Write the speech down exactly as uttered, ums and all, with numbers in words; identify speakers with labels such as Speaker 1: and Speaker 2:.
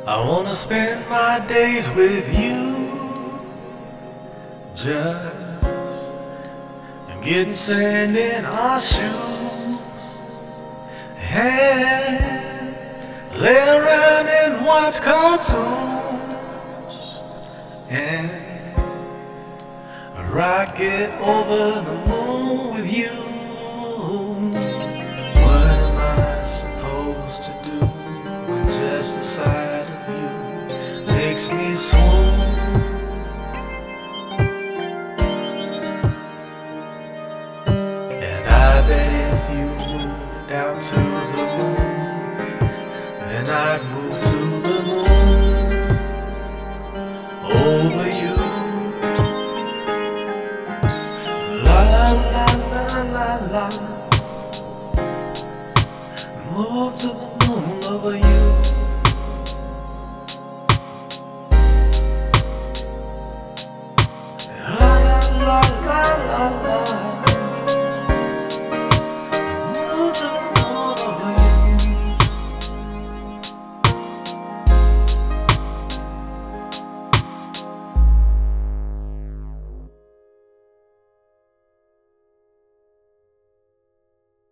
Speaker 1: I wanna spend my days with you, just getting sand in our shoes and lay around and watch cartoons and rocket over the moon with you. What am I supposed to do when just the sight of you makes me swoon? And I bet if you moved down to the moon, then I'd move to the moon over you. La la la la la, move to the moon over you.